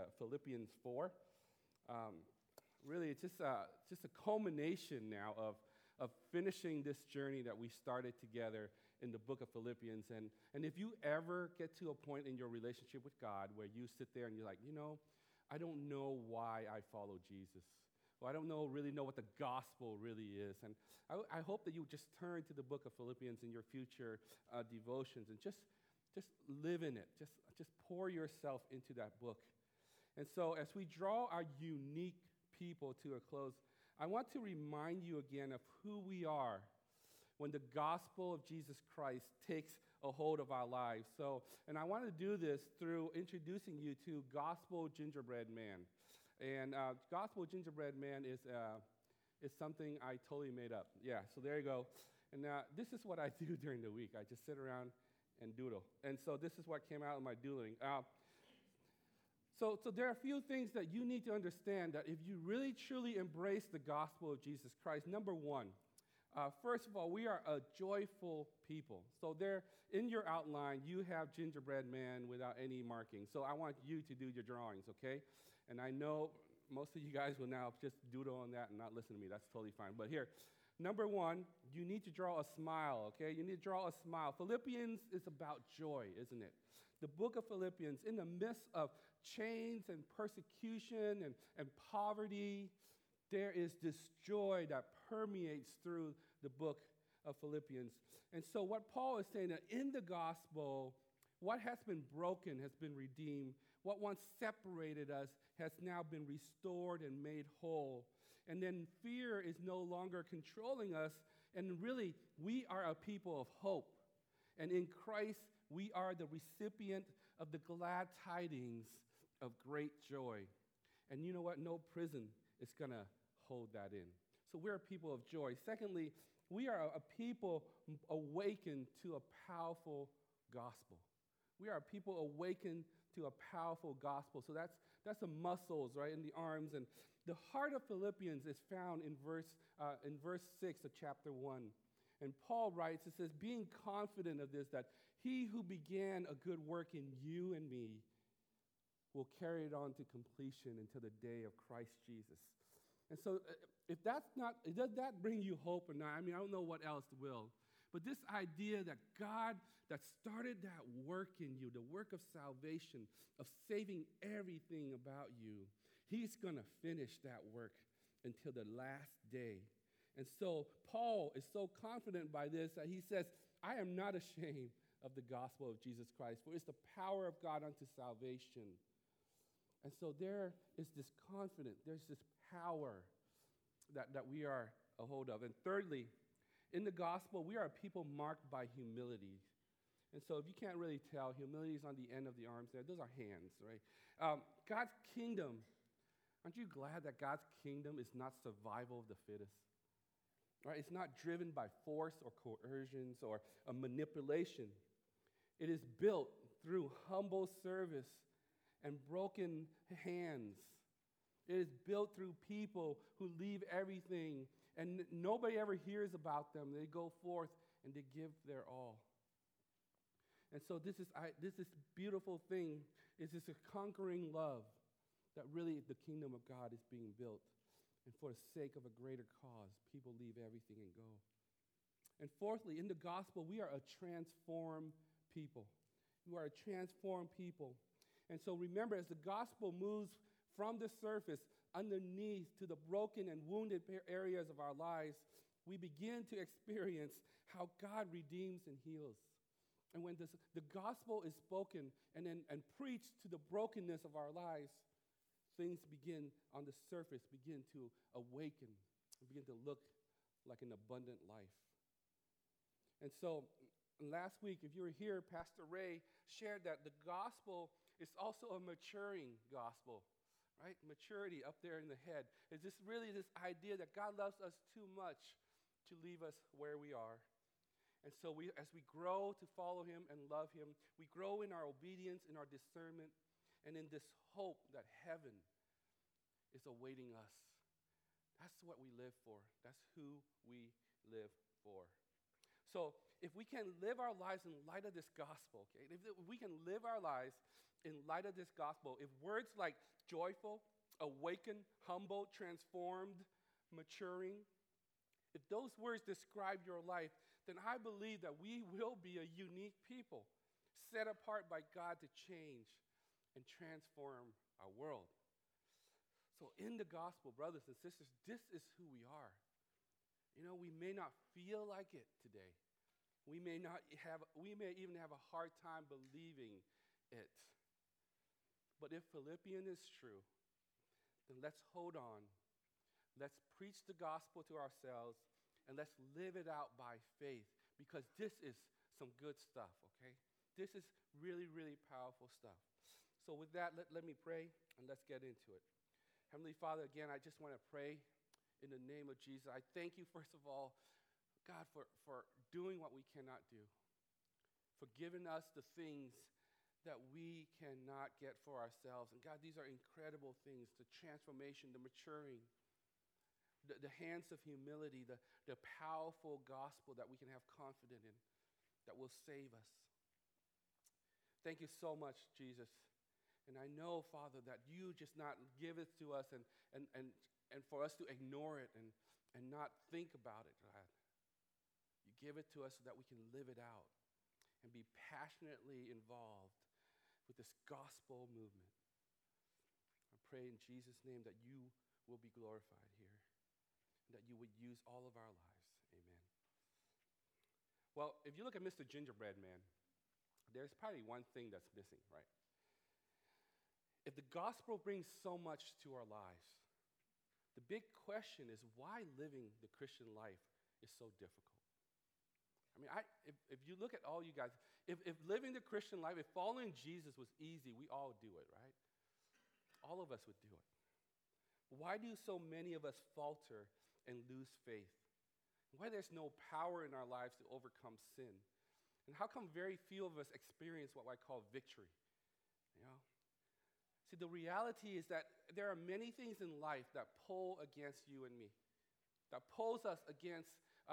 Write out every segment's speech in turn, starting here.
Philippians 4. Really, it's just a culmination now of finishing this journey that we started together in the book of Philippians. And if you ever get to a point in your relationship with God where you sit there and you're like, I don't know why I follow Jesus. Well, I don't really know what the gospel really is. And I hope that you just turn to the book of Philippians in your future devotions and just live in it. Just pour yourself into that book. And so as we draw our unique people to a close, I want to remind you again of who we are when the gospel of Jesus Christ takes a hold of our lives. And I want to do this through introducing you to Gospel Gingerbread Man. And Gospel Gingerbread Man is something I totally made up. Yeah, so there you go. And this is what I do during the week. I just sit around and doodle. And so this is what came out of my doodling. So there are a few things that you need to understand that if you really truly embrace the gospel of Jesus Christ, number one, first of all, we are a joyful people. So there, in your outline, you have Gingerbread Man without any marking. So I want you to do your drawings, okay? And I know most of you guys will now just doodle on that and not listen to me. That's totally fine. But here, number one, you need to draw a smile, okay? You need to draw a smile. Philippians is about joy, isn't it? The book of Philippians, in the midst of chains and persecution and poverty, there is this joy that permeates through the book of Philippians. And so what Paul is saying, that in the gospel, what has been broken has been redeemed. What once separated us has now been restored and made whole. And then fear is no longer controlling us. And really, we are a people of hope. And in Christ, we are the recipient of the glad tidings of great joy. And you know what? No prison is going to hold that in. So we're a people of joy. Secondly, we are a people awakened to a powerful gospel. We are a people awakened to a powerful gospel. So that's the muscles, right, in the arms. And the heart of Philippians is found in verse 6 of chapter 1. And Paul writes, it says, being confident of this, that he who began a good work in you and me will carry it on to completion until the day of Christ Jesus. And so does that bring you hope or not? I mean, I don't know what else will. But this idea that God that started that work in you, the work of salvation, of saving everything about you, he's going to finish that work until the last day. And so Paul is so confident by this that he says, I am not ashamed of the gospel of Jesus Christ, for it's the power of God unto salvation. And so there is this confidence, there's this power that we are a hold of. And thirdly, in the gospel, we are a people marked by humility. And so if you can't really tell, humility is on the end of the arms there. Those are hands, right? God's kingdom, aren't you glad that God's kingdom is not survival of the fittest? Right? It's not driven by force or coercions or a manipulation. It is built through humble service and broken hands. It is built through people who leave everything and nobody ever hears about them. They go forth and they give their all. And so this beautiful thing is this a conquering love that really the kingdom of God is being built. And for the sake of a greater cause, people leave everything and go. And fourthly, in the gospel, we are a transformed people. We are a transformed people. And so remember, as the gospel moves from the surface underneath to the broken and wounded areas of our lives, we begin to experience how God redeems and heals. And when the gospel is spoken and preached to the brokenness of our lives, things begin on the surface, begin to awaken, and begin to look like an abundant life. And so last week, if you were here, Pastor Ray shared that the gospel is also a maturing gospel, right? Maturity up there in the head. It's just really this idea that God loves us too much to leave us where we are. And so as we grow to follow him and love him, we grow in our obedience, in our discernment, and in this hope that heaven is awaiting us. That's what we live for. That's who we live for. So if we can live our lives in light of this gospel, okay, if we can live our lives in light of this gospel, if words like joyful, awakened, humble, transformed, maturing, if those words describe your life, then I believe that we will be a unique people, set apart by God to change and transform our world. So in the gospel, brothers and sisters, this is who we are. You know, we may not feel like it today. We may even have a hard time believing it. But if Philippians is true, then let's hold on. Let's preach the gospel to ourselves, and let's live it out by faith, because this is some good stuff, okay? This is really, really powerful stuff. So with that, let me pray, and let's get into it. Heavenly Father, again, I just want to pray in the name of Jesus. I thank you, first of all, God, for doing what we cannot do, for giving us the things that we cannot get for ourselves. And God, these are incredible things, the transformation, the maturing, the hands of humility, the powerful gospel that we can have confidence in, that will save us. Thank you so much, Jesus. And I know, Father, that you just not give it to us and for us to ignore it and not think about it, God. You give it to us so that we can live it out and be passionately involved with this gospel movement. I pray in Jesus' name that you will be glorified here, and that you would use all of our lives. Amen. Well, if you look at Mr. Gingerbread Man, there's probably one thing that's missing, right? If the gospel brings so much to our lives, the big question is why living the Christian life is so difficult. I mean, if you look at all you guys, if living the Christian life, if following Jesus was easy, we all do it, right? All of us would do it. Why do so many of us falter and lose faith? Why there's no power in our lives to overcome sin? And how come very few of us experience what I call victory? You know? See, the reality is that there are many things in life that pull against you and me, that pulls us against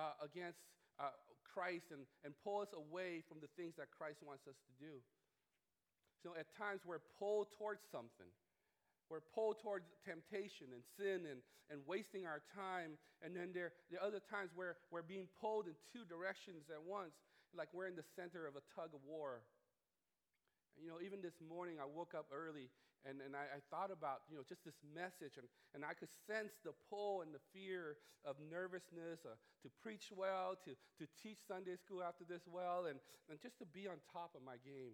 Christ and pull us away from the things that Christ wants us to do. So at times we're pulled towards something. We're pulled towards temptation and sin and wasting our time. And then there are other times where we're being pulled in two directions at once, like we're in the center of a tug of war. And, even this morning I woke up early and I thought about, just this message, and I could sense the pull and the fear of nervousness to preach well, to teach Sunday school after this well, and just to be on top of my game.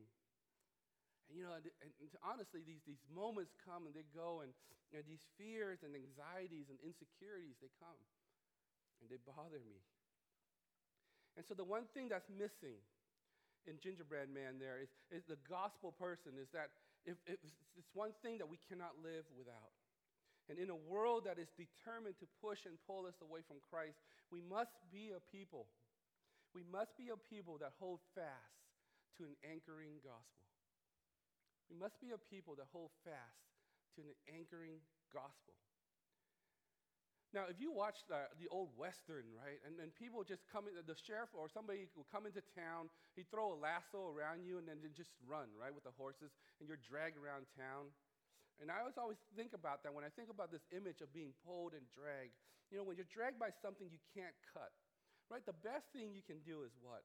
And honestly, these moments come and they go, and these fears and anxieties and insecurities, they come, and they bother me. And so the one thing that's missing in Gingerbread Man there is the gospel person, is that if it's one thing that we cannot live without. And in a world that is determined to push and pull us away from Christ, we must be a people. We must be a people that hold fast to an anchoring gospel. We must be a people that hold fast to an anchoring gospel. Now, if you watch the old Western, right, and people just come in, the sheriff or somebody will come into town, he'd throw a lasso around you and then just run, right, with the horses, and you're dragged around town. And I always think about that when I think about this image of being pulled and dragged. When you're dragged by something you can't cut, right, the best thing you can do is what?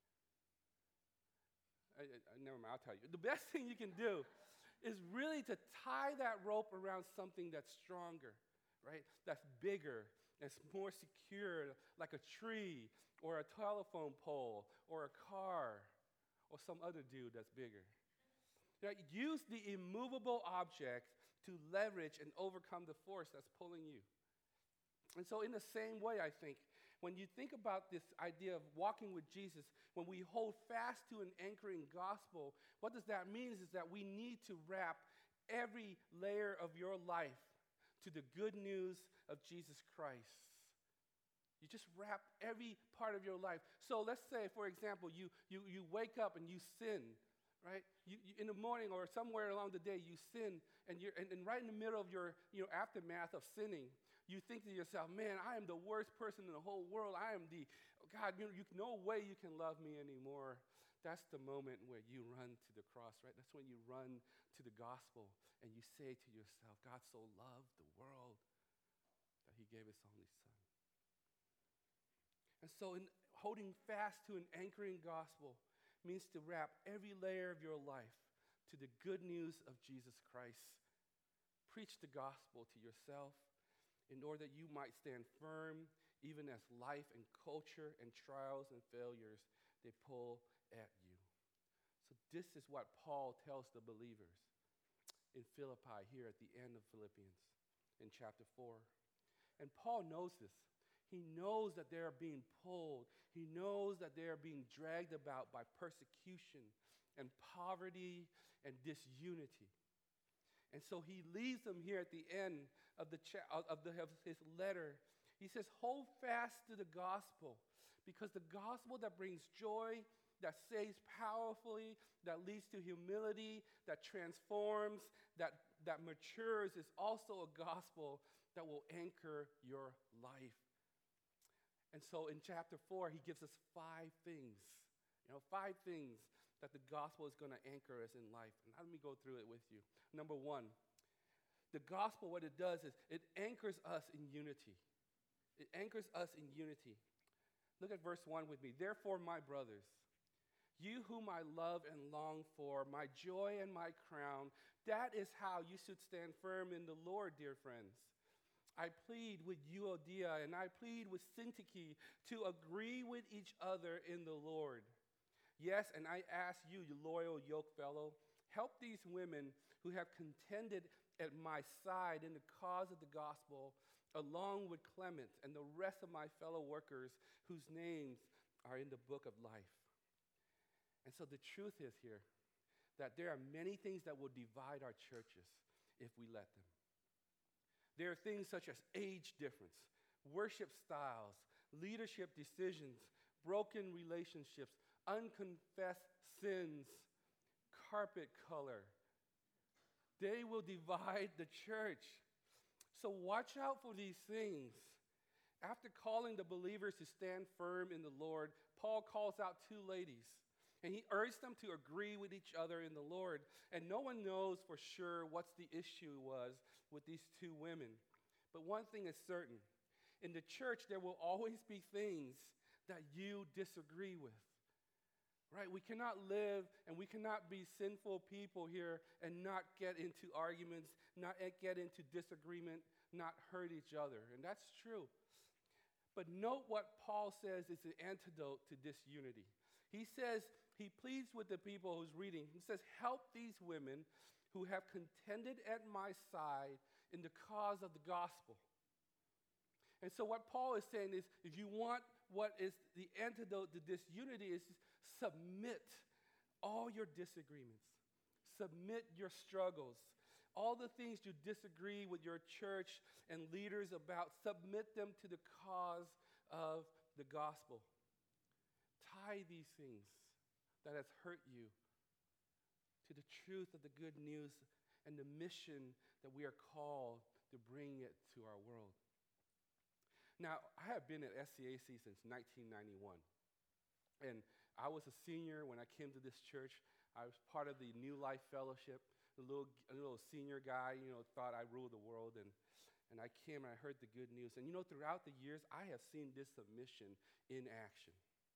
Never mind, I'll tell you. The best thing you can do is really to tie that rope around something that's stronger, right? That's bigger, that's more secure, like a tree or a telephone pole or a car or some other dude that's bigger. Right? Use the immovable object to leverage and overcome the force that's pulling you. And so in the same way, I think, when you think about this idea of walking with Jesus, when we hold fast to an anchoring gospel, what does that mean is that we need to wrap every layer of your life to the good news of Jesus Christ. You just wrap every part of your life. So let's say, for example, you wake up and you sin, right? You in the morning or somewhere along the day, you sin, and right in the middle of your aftermath of sinning, you think to yourself, man, I am the worst person in the whole world. I am God, no way you can love me anymore. That's the moment where you run to the cross, right? That's when you run to the gospel and you say to yourself, God so loved the world that he gave his only son. And so in holding fast to an anchoring gospel means to wrap every layer of your life to the good news of Jesus Christ. Preach the gospel to yourself in order that you might stand firm even as life and culture and trials and failures, they pull at you. So this is what Paul tells the believers in Philippi here at the end of Philippians in chapter 4. And Paul knows this. He knows that they are being pulled. He knows that they are being dragged about by persecution and poverty and disunity. And so he leaves them here at the end of his letter. He says, hold fast to the gospel, because the gospel that brings joy, that saves powerfully, that leads to humility, that transforms, that matures, is also a gospel that will anchor your life. And so in chapter 4, he gives us 5 things, 5 things that the gospel is going to anchor us in life. And let me go through it with you. Number 1, the gospel, what it does is it anchors us in unity. It anchors us in unity. Look at verse 1 with me. Therefore, my brothers, you whom I love and long for, my joy and my crown, that is how you should stand firm in the Lord, dear friends. I plead with Euodia and I plead with Syntyche to agree with each other in the Lord. Yes, and I ask you, you loyal yoke fellow, help these women who have contended at my side in the cause of the gospel, along with Clement and the rest of my fellow workers whose names are in the book of life. And so the truth is here that there are many things that will divide our churches if we let them. There are things such as age difference, worship styles, leadership decisions, broken relationships, unconfessed sins, carpet color. They will divide the church. So watch out for these things. After calling the believers to stand firm in the Lord, Paul calls out 2 ladies, and he urged them to agree with each other in the Lord. And no one knows for sure what the issue was with these 2 women. But one thing is certain. In the church, there will always be things that you disagree with. Right? We cannot live and we cannot be sinful people here and not get into arguments, not get into disagreement, not hurt each other. And that's true. But note what Paul says is the antidote to disunity. He says, he pleads with the people who's reading. He says, help these women who have contended at my side in the cause of the gospel. And so what Paul is saying is, if you want what is the antidote to disunity, is submit all your disagreements. Submit your struggles. All the things you disagree with your church and leaders about, submit them to the cause of the gospel. Tie these things that has hurt you to the truth of the good news and the mission that we are called to bring it to our world. Now, I have been at SCAC since 1991, and I was a senior when I came to this church. I was part of the New Life Fellowship. A little senior guy, thought I ruled the world, and I came and I heard the good news. And throughout the years, I have seen this submission in action.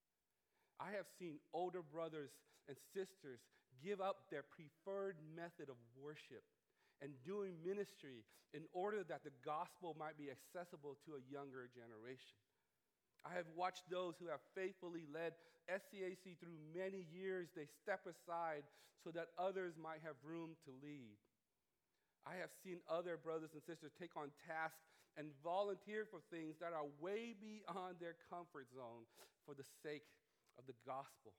I have seen older brothers and sisters give up their preferred method of worship and doing ministry in order that the gospel might be accessible to a younger generation. I have watched those who have faithfully led SCAC through many years. They step aside so that others might have room to lead. I have seen other brothers and sisters take on tasks and volunteer for things that are way beyond their comfort zone for the sake of the gospel.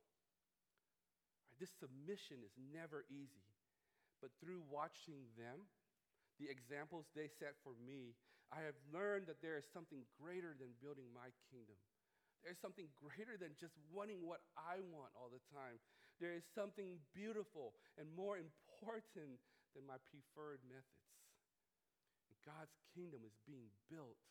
This submission is never easy. But through watching them, the examples they set for me, I have learned that there is something greater than building my kingdom. There's something greater than just wanting what I want all the time. There is something beautiful and more important than my preferred methods. And God's kingdom is being built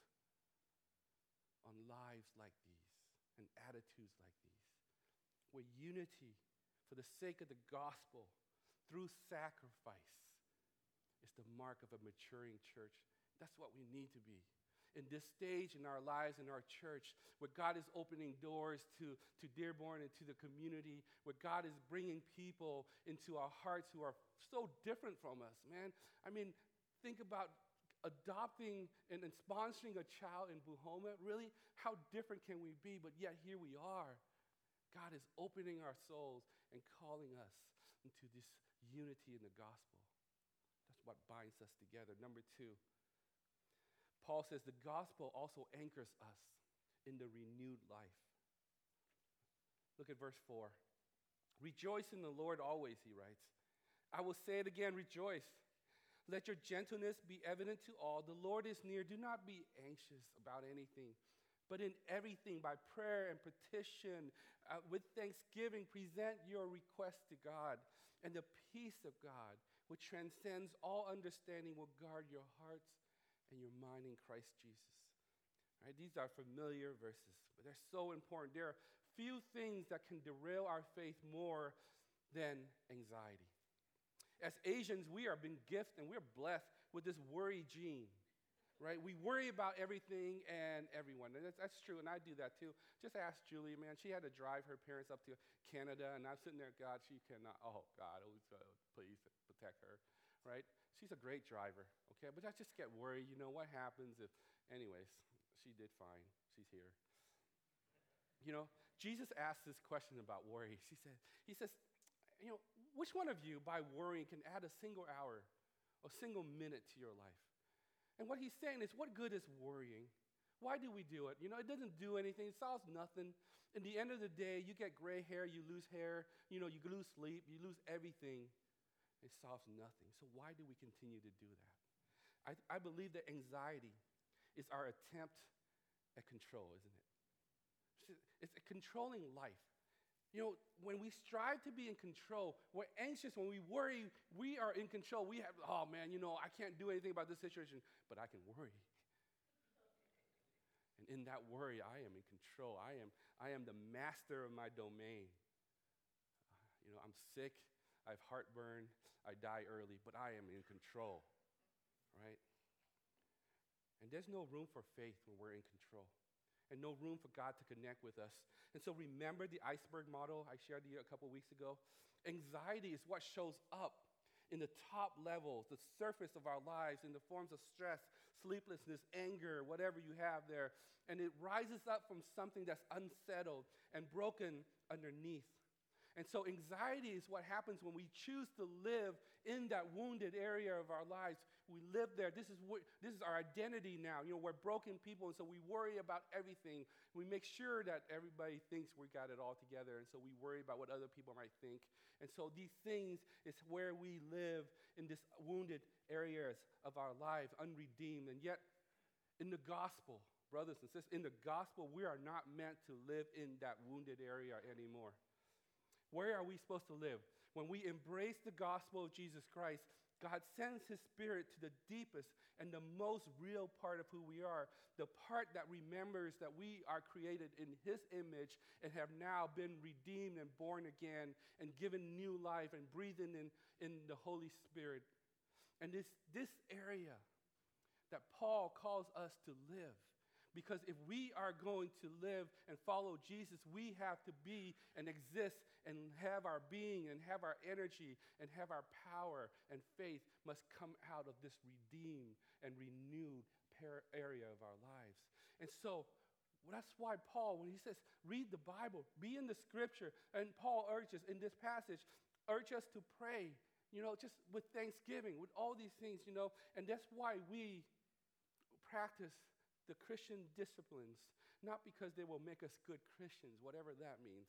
on lives like these and attitudes like these, where unity for the sake of the gospel, through sacrifice, is the mark of a maturing church. That's what we need to be. In this stage in our lives, in our church, where God is opening doors to Dearborn and to the community, where God is bringing people into our hearts who are so different from us, man. I mean, think about adopting and sponsoring a child in Buhoma. Really, how different can we be? But yet here we are. God is opening our souls and calling us into this unity in the gospel. That's what binds us together. Number 2, Paul says the gospel also anchors us in the renewed life. Look at verse 4. Rejoice in the Lord always, he writes. I will say it again, rejoice. Let your gentleness be evident to all. The Lord is near. Do not be anxious about anything, but in everything, by prayer and petition, with thanksgiving, present your requests to God. And the peace of God, which transcends all understanding, will guard your hearts and your mind in Christ Jesus. Right? These are familiar verses, but they're so important. There are few things that can derail our faith more than anxiety. As Asians, we are being gifted and we're blessed with this worry gene, right? We worry about everything and everyone, and that's true, and I do that too. Just ask Julie, man. She had to drive her parents up to Canada, and I'm sitting there, God, she cannot, oh, God, please protect her, right? She's a great driver, okay? But I just get worried, what happens if, anyways, she did fine. She's here. Jesus asked this question about worry. He says, which one of you by worrying can add a single hour, a single minute to your life? And what he's saying is, what good is worrying? Why do we do it? It doesn't do anything. It solves nothing. In the end of the day, you get gray hair, you lose hair, you lose sleep, you lose everything. It solves nothing. So why do we continue to do that? I believe that anxiety is our attempt at control, isn't it? It's a controlling life. When we strive to be in control, we're anxious. When we worry, we are in control. We have, oh man, I can't do anything about this situation, but I can worry. And in that worry, I am in control. I am the master of my domain. I'm sick. I have heartburn. I die early, but I am in control, right? And there's no room for faith when we're in control, and no room for God to connect with us. And so remember the iceberg model I shared with you a couple weeks ago? Anxiety is what shows up in the top levels, the surface of our lives, in the forms of stress, sleeplessness, anger, whatever you have there. And it rises up from something that's unsettled and broken underneath. And so anxiety is what happens when we choose to live in that wounded area of our lives. We live there. This is our identity now. We're broken people, and so we worry about everything. We make sure that everybody thinks we got it all together, and so we worry about what other people might think. And so these things is where we live in this wounded areas of our life, unredeemed. And yet, in the gospel, brothers and sisters, in the gospel, we are not meant to live in that wounded area anymore. Where are we supposed to live? When we embrace the gospel of Jesus Christ, God sends his Spirit to the deepest and the most real part of who we are, the part that remembers that we are created in his image and have now been redeemed and born again and given new life and breathing in the Holy Spirit. And this area that Paul calls us to live. Because if we are going to live and follow Jesus, we have to be and exist and have our being and have our energy and have our power and faith must come out of this redeemed and renewed area of our lives. And so that's why Paul, when he says, read the Bible, be in the scripture, and Paul urges in this passage, urge us to pray, just with thanksgiving, with all these things, and that's why we practice the Christian disciplines, not because they will make us good Christians, whatever that means,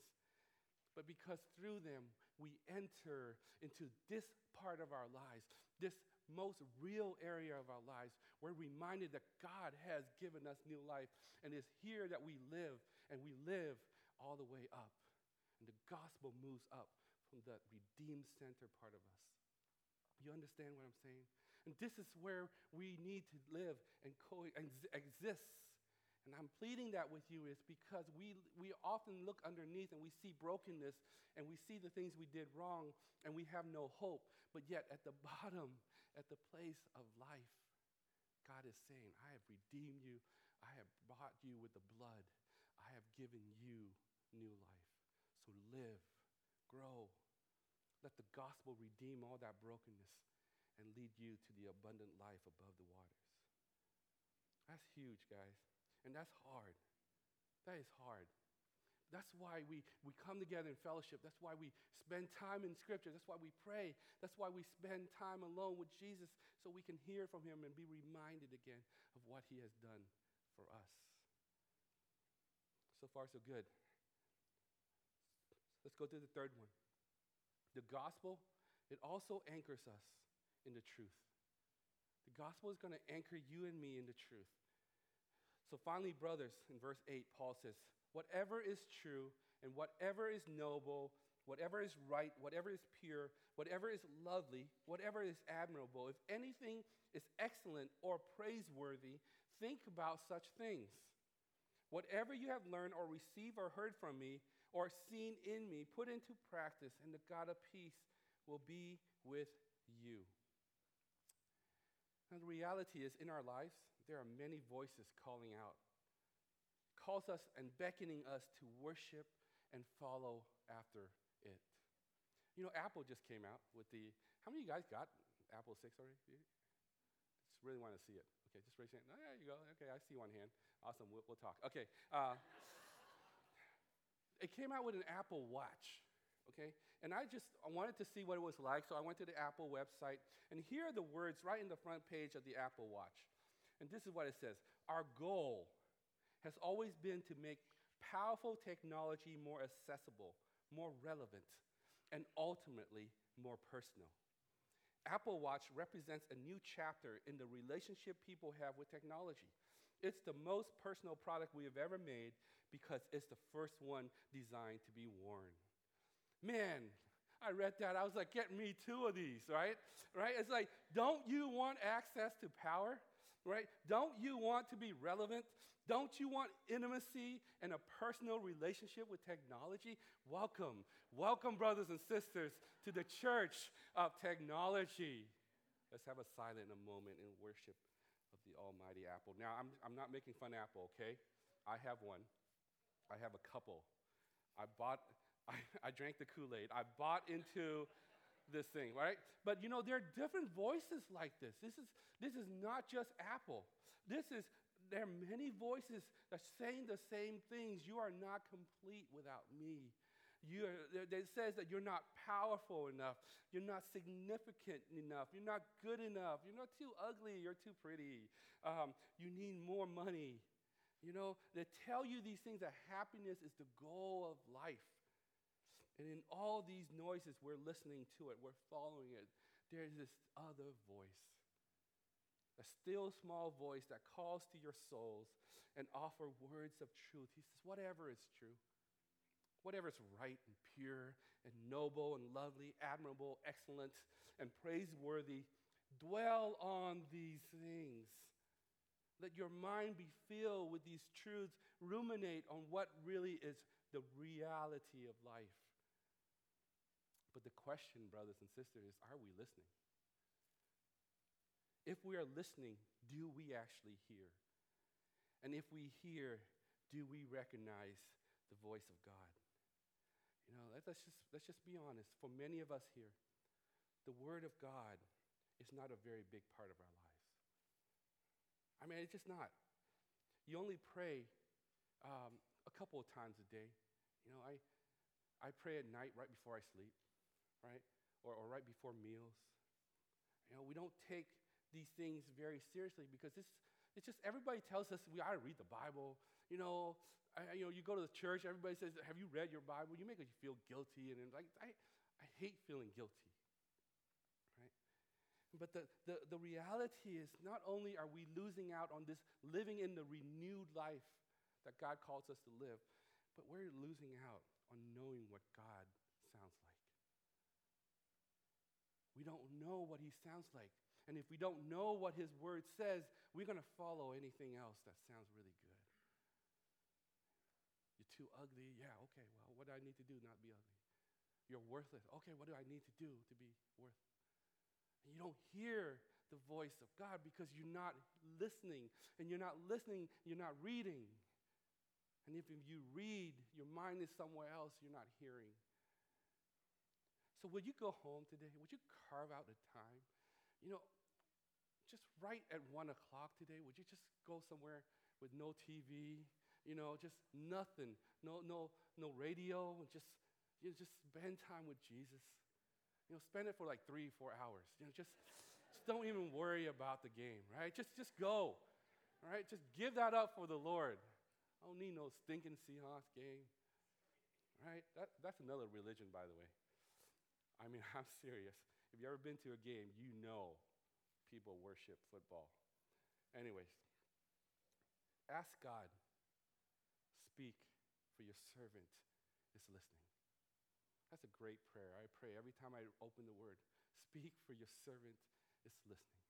but because through them we enter into this part of our lives, this most real area of our lives. We're reminded that God has given us new life, and it's here that we live, and we live all the way up. And the gospel moves up from the redeemed center part of us. You understand what I'm saying? And this is where we need to live and exist And I'm pleading that with you is because we often look underneath and we see brokenness and we see the things we did wrong and we have no hope. But yet at the bottom, at the place of life, God is saying, I have redeemed you. I have bought you with the blood. I have given you new life. So live, grow. Let the gospel redeem all that brokenness and lead you to the abundant life above the waters. That's huge, guys. And that's hard. That is hard. That's why we come together in fellowship. That's why we spend time in Scripture. That's why we pray. That's why we spend time alone with Jesus so we can hear from him and be reminded again of what he has done for us. So far, so good. Let's go to the third one. The gospel, it also anchors us in the truth. The gospel is going to anchor you and me in the truth. So finally, brothers, in verse 8, Paul says, whatever is true and whatever is noble, whatever is right, whatever is pure, whatever is lovely, whatever is admirable, if anything is excellent or praiseworthy, think about such things. Whatever you have learned or received or heard from me or seen in me, put into practice, and the God of peace will be with you. Now, the reality is, in our lives, there are many voices calling out, calls us and beckoning us to worship and follow after it. You know, Apple just came out with how many of you guys got Apple 6 already? Just really want to see it. Okay, just raise your hand. Oh, there you go. Okay, I see one hand. Awesome, we'll talk. Okay. It came out with an Apple Watch, okay? And I wanted to see what it was like, so I went to the Apple website, and here are the words right in the front page of the Apple Watch. And this is what it says. Our goal has always been to make powerful technology more accessible, more relevant, and ultimately more personal. Apple Watch represents a new chapter in the relationship people have with technology. It's the most personal product we have ever made because it's the first one designed to be worn. Man, I read that. I was like, get me 2 of these, right? Right? It's like, don't you want access to power? Right? Don't you want to be relevant? Don't you want intimacy and a personal relationship with technology? Welcome. Welcome, brothers and sisters, to the church of technology. Let's have a silent moment in worship of the almighty Apple. Now, I'm not making fun of Apple, okay? I have one. I have a couple. I drank the Kool-Aid. I bought into this thing, right? But you know, there are different voices like this. This is not just Apple. There are many voices that are saying the same things. You are not complete without me. It says that you're not powerful enough. You're not significant enough. You're not good enough. You're not too ugly. You're too pretty. You need more money. You know, they tell you these things that happiness is the goal of life. And in all these noises, we're listening to it, we're following it. There's this other voice, a still small voice that calls to your souls and offer words of truth. He says, whatever is true, whatever is right and pure and noble and lovely, admirable, excellent, and praiseworthy, dwell on these things. Let your mind be filled with these truths. Ruminate on what really is the reality of life. But the question, brothers and sisters, is, are we listening? If we are listening, do we actually hear? And if we hear, do we recognize the voice of God? You know, let's just be honest. For many of us here, the Word of God is not a very big part of our lives. I mean, it's just not. You only pray a couple of times a day. You know, I pray at night right before I sleep. Right? Or right before meals. You know, we don't take these things very seriously because it's just everybody tells us we ought to read the Bible. You know, you go to the church, everybody says, have you read your Bible? You make you feel guilty. And like, I hate feeling guilty. Right? But the reality is not only are we losing out on this living in the renewed life that God calls us to live, but we're losing out on knowing what God sounds like. We don't know what he sounds like. And if we don't know what his word says, we're going to follow anything else that sounds really good. too ugly. Yeah, okay, well, what do I need to do not be ugly? You're worthless. Okay, what do I need to do to be worth? And you don't hear the voice of God because you're not listening. And you're not listening, you're not reading. And if you read, your mind is somewhere else, you're not hearing. So would you go home today? Would you carve out the time? Just right at 1 o'clock today, would you just go somewhere with no TV, just nothing, no radio, and just spend time with Jesus. Spend it for like 3-4 hours. Just don't even worry about the game, right? Just go, all right? Just give that up for the Lord. I don't need no stinking Seahawks game, right? That's another religion, by the way. I mean, I'm serious. If you've ever been to a game, you know people worship football. Anyways, ask God, speak, for your servant is listening. That's a great prayer. I pray every time I open the word, speak, for your servant is listening.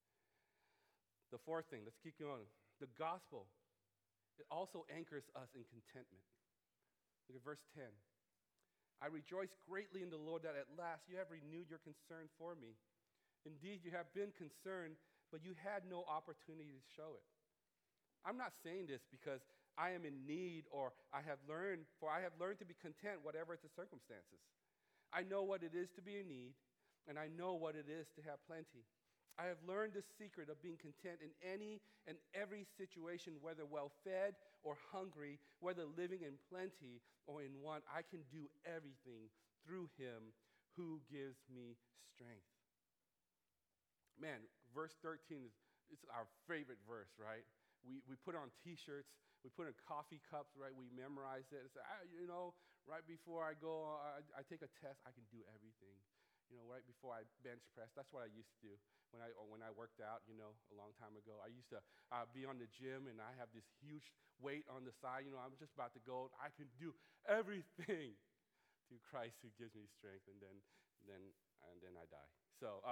The fourth thing, let's keep going. The gospel, it also anchors us in contentment. Look at verse 10. I rejoice greatly in the Lord that at last you have renewed your concern for me. Indeed, you have been concerned, but you had no opportunity to show it. I'm not saying this because I am in need or I have learned to be content whatever the circumstances. I know what it is to be in need, and I know what it is to have plenty. I have learned the secret of being content in any and every situation, whether well-fed or hungry, whether living in plenty or in want. I can do everything through him who gives me strength. Man, verse 13 is our favorite verse, right? We put it on T-shirts. We put it in coffee cups, right? We memorize it. It's right before I go, I take a test, I can do everything. Right before I bench press. That's what I used to do when I worked out, a long time ago. I used to be on the gym, and I have this huge weight on the side. I'm just about to go. I can do everything through Christ who gives me strength, and then I die. So,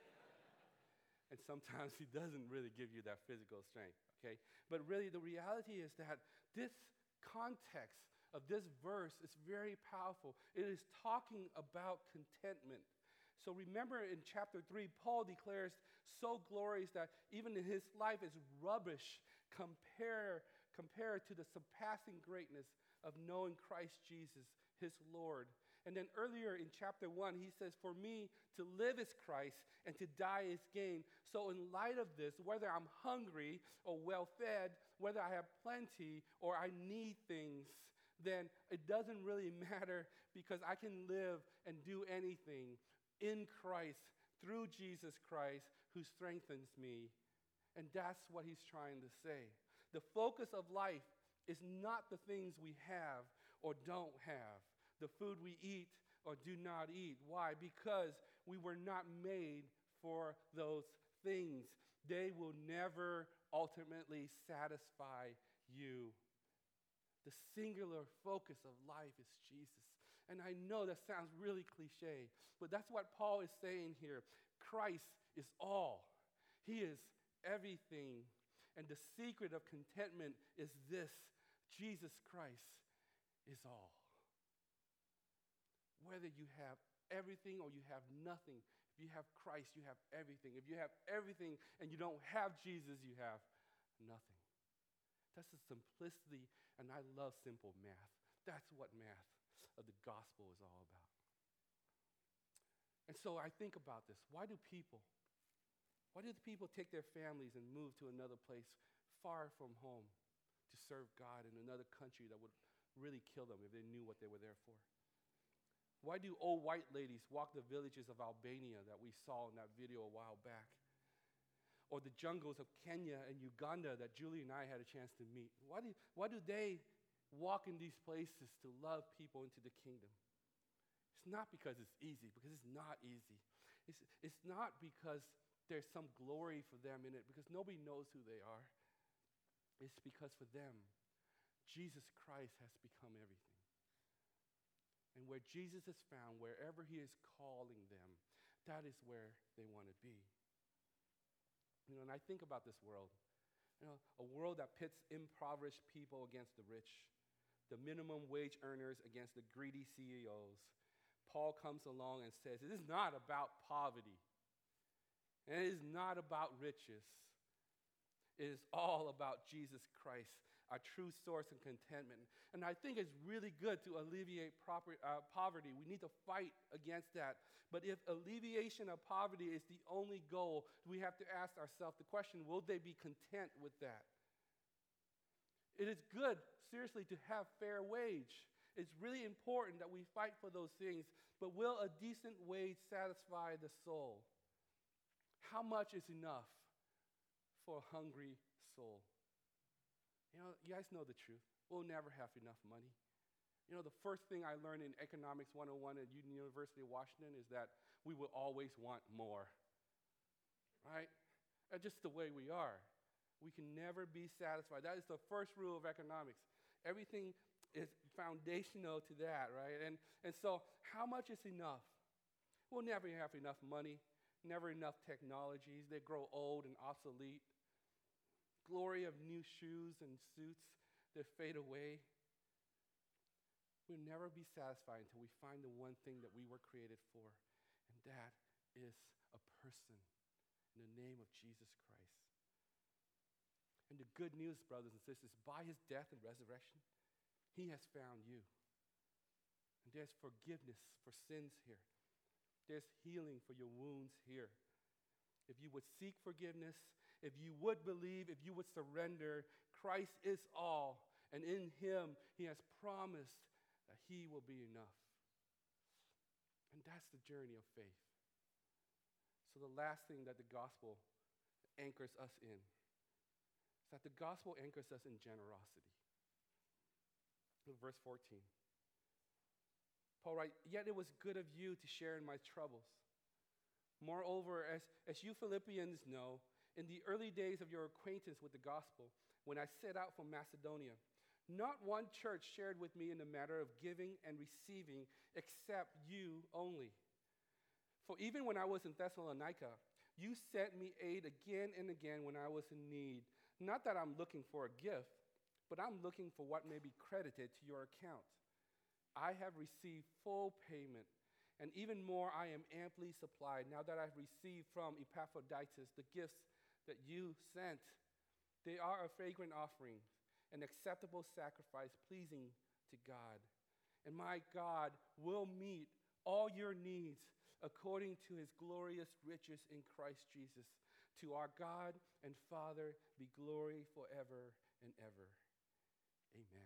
and sometimes he doesn't really give you that physical strength, okay? But really, the reality is that this context of this verse is very powerful. It is talking about contentment. So remember in chapter 3, Paul declares so glorious that even in his life is rubbish compared to the surpassing greatness of knowing Christ Jesus, his Lord. And then earlier in chapter 1, he says, for me to live is Christ and to die is gain. So in light of this, whether I'm hungry or well-fed, whether I have plenty or I need things, then it doesn't really matter because I can live and do anything in Christ, through Jesus Christ, who strengthens me. And that's what he's trying to say. The focus of life is not the things we have or don't have, the food we eat or do not eat. Why? Because we were not made for those things. They will never ultimately satisfy you. The singular focus of life is Jesus. And I know that sounds really cliche, but that's what Paul is saying here. Christ is all. He is everything. And the secret of contentment is this: Jesus Christ is all. Whether you have everything or you have nothing, if you have Christ, you have everything. If you have everything and you don't have Jesus, you have nothing. That's the simplicity, and I love simple math. That's what math of the gospel is all about. And so I think about this. Why do the people take their families and move to another place far from home to serve God in another country that would really kill them if they knew what they were there for? Why do old white ladies walk the villages of Albania that we saw in that video a while back? Or the jungles of Kenya and Uganda that Julie and I had a chance to meet? Why do they walk in these places to love people into the kingdom? It's not because it's easy, because it's not easy. It's not because there's some glory for them in it, because nobody knows who they are. It's because for them, Jesus Christ has become everything. And where Jesus is found, wherever he is calling them, that is where they want to be. And I think about this world, a world that pits impoverished people against the rich, the minimum wage earners against the greedy CEOs, Paul comes along and says, it is not about poverty, and it is not about riches. It is all about Jesus Christ, our true source of contentment. And I think it's really good to alleviate poverty. We need to fight against that. But if alleviation of poverty is the only goal, we have to ask ourselves the question, will they be content with that? It is good, seriously, to have fair wage. It's really important that we fight for those things. But will a decent wage satisfy the soul? How much is enough for a hungry soul? You guys know the truth. We'll never have enough money. The first thing I learned in Economics 101 at University of Washington is that we will always want more, right? That's just the way we are. We can never be satisfied. That is the first rule of economics. Everything is foundational to that, right? And so how much is enough? We'll never have enough money, never enough technologies. They grow old and obsolete. Glory of new shoes and suits that fade away. We'll never be satisfied until we find the one thing that we were created for, and that is a person in the name of Jesus Christ. And the good news, brothers and sisters, by his death and resurrection, he has found you. And there's forgiveness for sins here. There's healing for your wounds here. If you would seek forgiveness, if you would believe, if you would surrender, Christ is all. And in him, he has promised that he will be enough. And that's the journey of faith. So the last thing that the gospel anchors us in is that the gospel anchors us in generosity. Look, verse 14. Paul writes, "Yet it was good of you to share in my troubles. Moreover, as you Philippians know, in the early days of your acquaintance with the gospel, when I set out from Macedonia, not one church shared with me in the matter of giving and receiving except you only. For even when I was in Thessalonica, you sent me aid again and again when I was in need. Not that I'm looking for a gift, but I'm looking for what may be credited to your account. I have received full payment, and even more I am amply supplied now that I've received from Epaphroditus the gifts that you sent. They are a fragrant offering, an acceptable sacrifice pleasing to God. And my God will meet all your needs according to his glorious riches in Christ Jesus. To our God and Father be glory forever and ever. Amen."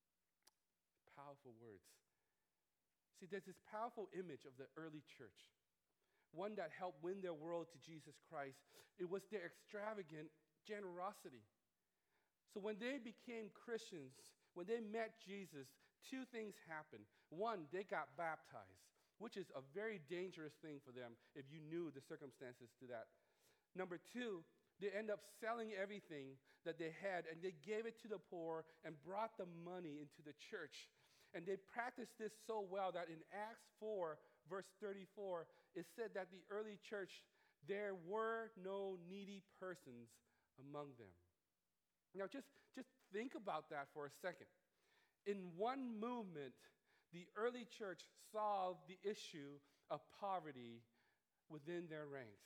Powerful words. See, there's this powerful image of the early church, one that helped win their world to Jesus Christ. It was their extravagant generosity. So when they became Christians, when they met Jesus, two things happened. One, they got baptized, which is a very dangerous thing for them if you knew the circumstances to that. Number two, they end up selling everything that they had, and they gave it to the poor and brought the money into the church. And they practiced this so well that in Acts 4, verse 34, it said that the early church, there were no needy persons among them. Now, just think about that for a second. In one movement, the early church solved the issue of poverty within their ranks.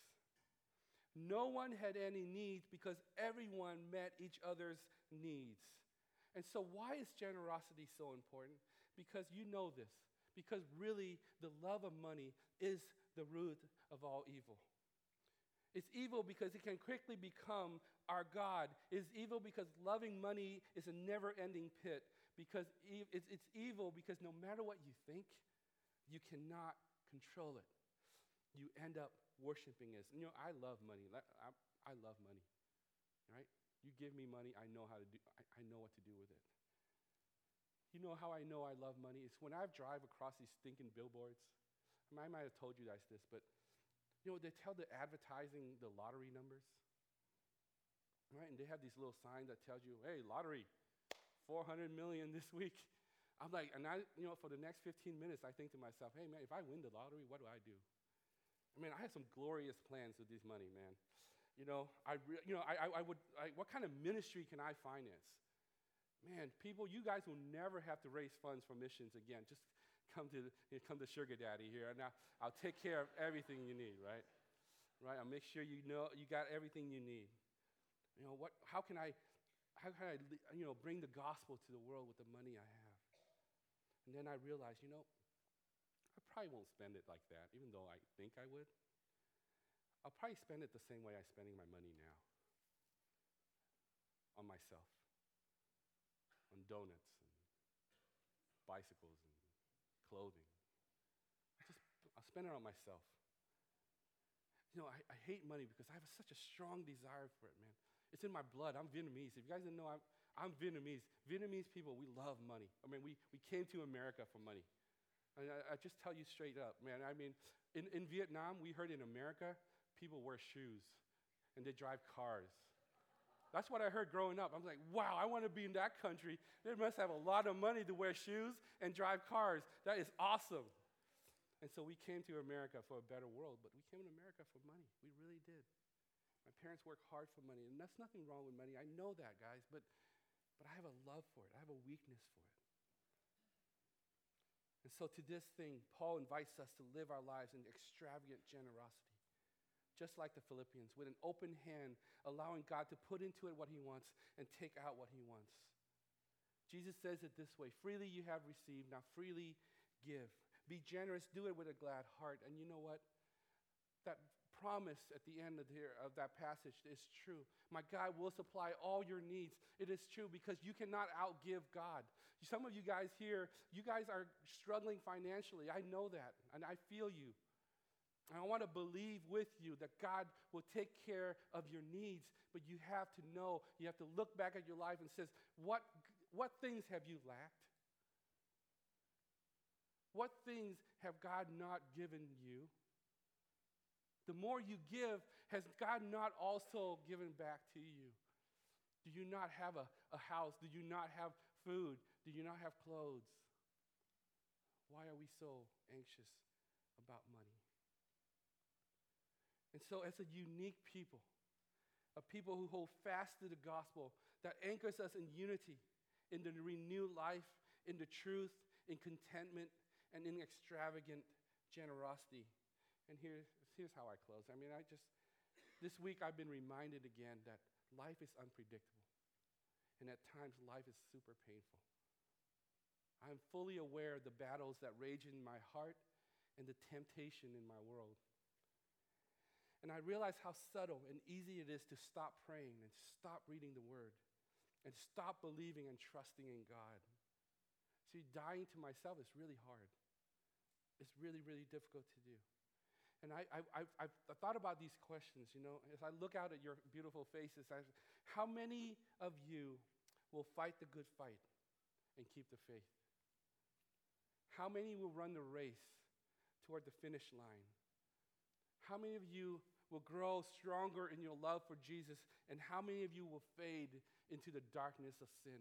No one had any needs because everyone met each other's needs. And so why is generosity so important? Because you know this. Because really, the love of money is the root of all evil. It's evil because it can quickly become our God. It's evil because loving money is a never-ending pit. Because it's evil because no matter what you think, you cannot control it. You end up worshiping it. I love money. I love money, right? You give me money, I know how to do. I know what to do with it. You know how I know I love money? It's when I drive across these stinking billboards. I might have told you guys this, but they tell the advertising the lottery numbers, right? And they have these little signs that tells you, "Hey, lottery, 400 million this week." I'm like, and for the next 15 minutes, I think to myself, "Hey, man, if I win the lottery, what do I do?" I have some glorious plans with this money, man. What kind of ministry can I finance? Man, people, you guys will never have to raise funds for missions again. Just come to Sugar Daddy here, and I'll take care of everything you need, right? Right? I'll make sure you know you got everything you need. You know what? How can I bring the gospel to the world with the money I have? And then I realized, I probably won't spend it like that, even though I think I would. I'll probably spend it the same way I'm spending my money now, on myself, on donuts and bicycles and clothing. I'll spend it on myself. I hate money because I have such a strong desire for it, man. It's in my blood. I'm Vietnamese. If you guys didn't know, I'm Vietnamese. Vietnamese people, we love money. I mean, we came to America for money. And I just tell you straight up, man. I mean, in Vietnam, we heard in America, people wear shoes and they drive cars. That's what I heard growing up. I'm like, wow, I want to be in that country. They must have a lot of money to wear shoes and drive cars. That is awesome. And so we came to America for a better world, but we came to America for money. We really did. My parents worked hard for money, and that's nothing wrong with money. I know that, guys, but I have a love for it. I have a weakness for it. And so to this thing, Paul invites us to live our lives in extravagant generosity, just like the Philippians, with an open hand, allowing God to put into it what he wants and take out what he wants. Jesus says it this way: freely you have received, now freely give. Be generous, do it with a glad heart. And you know what? That promise at the end of that passage is true. My God will supply all your needs. It is true because you cannot outgive God. Some of you guys here, you guys are struggling financially. I know that, and I feel you. And I want to believe with you that God will take care of your needs, but you have to know, you have to look back at your life and says, what things have you lacked? What things have God not given you? The more you give, has God not also given back to you? Do you not have a house? Do you not have food? Do you not have clothes? Why are we so anxious about money? And so as a unique people, a people who hold fast to the gospel that anchors us in unity, in the renewed life, in the truth, in contentment, and in extravagant generosity. And here's how I close. I mean, this week I've been reminded again that life is unpredictable. And at times life is super painful. I'm fully aware of the battles that rage in my heart and the temptation in my world. And I realize how subtle and easy it is to stop praying and stop reading the word and stop believing and trusting in God. See, dying to myself is really hard. It's really, really difficult to do. And I've thought about these questions, as I look out at your beautiful faces. How many of you will fight the good fight and keep the faith? How many will run the race toward the finish line? How many of you will grow stronger in your love for Jesus? And how many of you will fade into the darkness of sin?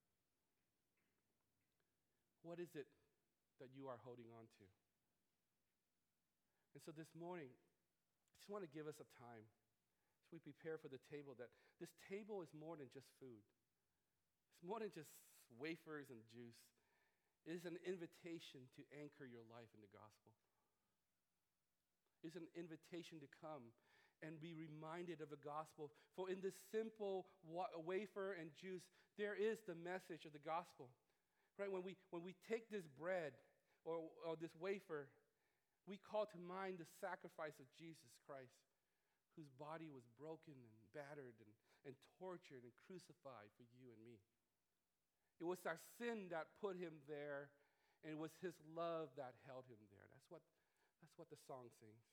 What is it that you are holding on to? And so this morning, I just want to give us a time as we prepare for the table, that this table is more than just food. It's more than just wafers and juice. It is an invitation to anchor your life in the gospel. It's an invitation to come and be reminded of the gospel. For in this simple wafer and juice, there is the message of the gospel. Right? When we take this bread or this wafer, we call to mind the sacrifice of Jesus Christ, whose body was broken and battered and tortured and crucified for you and me. It was our sin that put him there, and it was his love that held him there. That's what the song sings.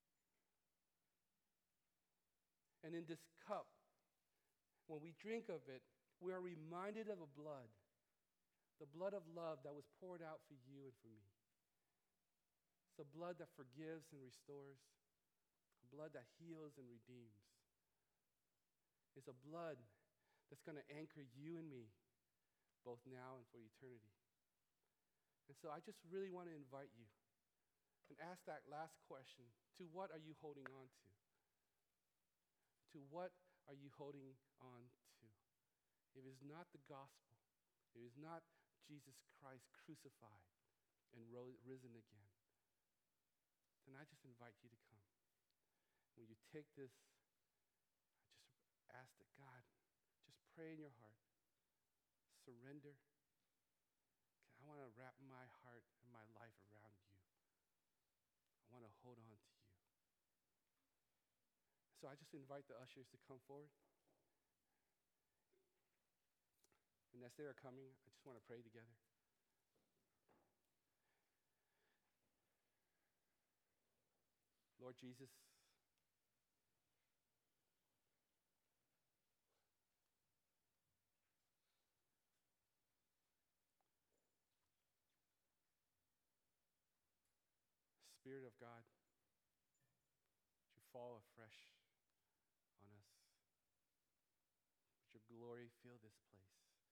And in this cup, when we drink of it, we are reminded of the blood of love that was poured out for you and for me. It's a blood that forgives and restores, a blood that heals and redeems. It's a blood that's going to anchor you and me, both now and for eternity. And so I just really want to invite you and ask that last question: to what are you holding on to? To what are you holding on to? If it's not the gospel, It is not Jesus Christ crucified and risen again. Then I just invite you to come. When you take this, I just ask that God, just pray in your heart. Surrender. I want to wrap my heart and my life around you. I want to hold on to you. So I just invite the ushers to come forward. And as they are coming, I just want to pray together. Lord Jesus, Spirit of God, would you fall afresh on us? Would your glory fill this place?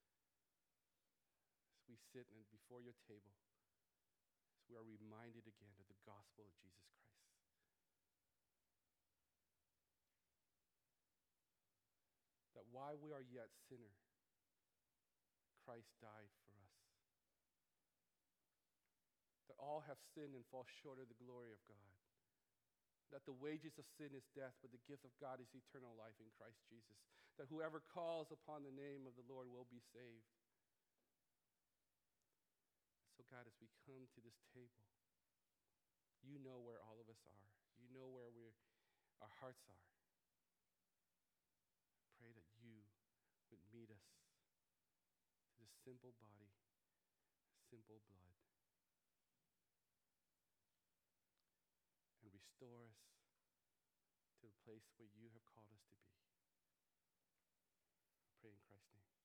As we sit before your table, as we are reminded again of the gospel of Jesus Christ. That while we are yet sinners, Christ died for us. That all have sinned and fall short of the glory of God. That the wages of sin is death, but the gift of God is eternal life in Christ Jesus. That whoever calls upon the name of the Lord will be saved. So God, as we come to this table, you know where all of us are. You know where our hearts are. I pray that you would meet us to this simple body, simple blood, and restore us to the place where you have called us to be. I pray in Christ's name.